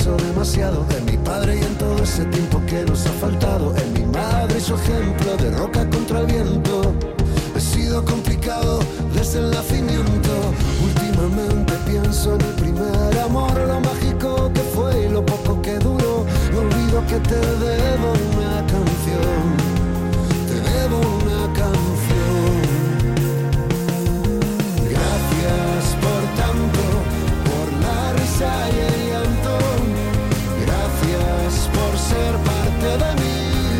pienso demasiado en mi padre y en todo ese tiempo que nos ha faltado, en mi madre y su ejemplo de roca contra el viento. He sido complicado desde el nacimiento. Últimamente pienso en el primer amor, lo mágico que fue y lo poco que duró. Me olvido que te debo una canción, te debo una canción. Gracias por tanto, por la risa y el llanto. Gracias por ser parte de mí.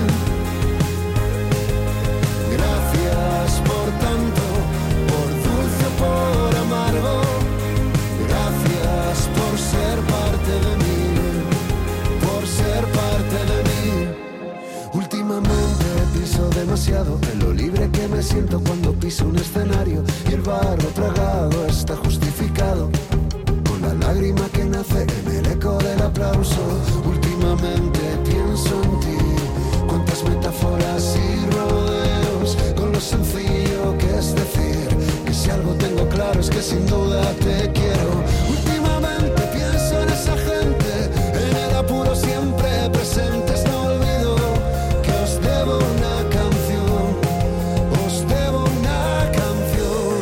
Gracias por tanto, por dulce o por amargo. Gracias por ser parte de mí, por ser parte de mí. Últimamente pienso demasiado en lo libre que me siento cuando piso un escenario y el barro tragado está justificado con la lágrima que nace en el eco del aplauso. Últimamente pienso en ti, cuántas metáforas y rodeos con lo sencillo que es decir que si algo tengo claro es que sin duda te quiero. Últimamente pienso en esa gente, en el apuro siempre presentes, no olvido que os debo una canción, os debo una canción.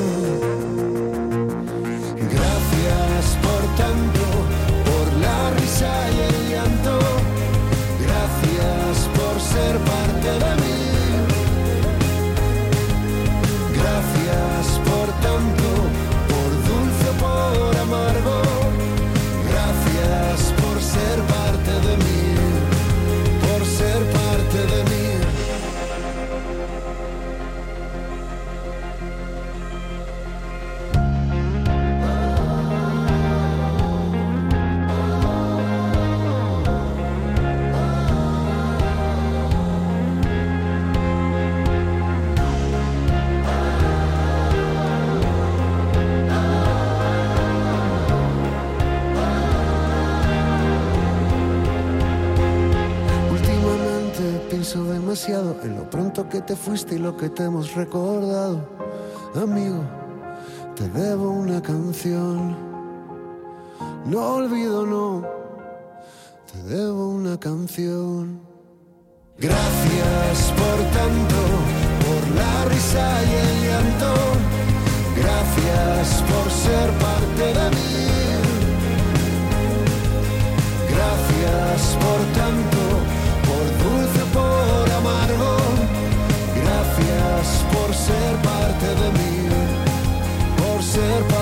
Gracias por tanto, por la risa y el llanto. Gracias por ser parte de mí. Gracias por tanto, por dulce o por amargo. Gracias por ser parte de mí, por ser parte de mí. Últimamente pienso demasiado en lo pronto que te fuiste y lo que te hemos recordado. Amigo, te debo una canción. No olvido, no, te debo una canción. Gracias por tanto, por la risa y el llanto. Gracias por ser parte de mí. Gracias por tanto, por dulce o por amargo. Gracias por ser parte de mí, por ser parte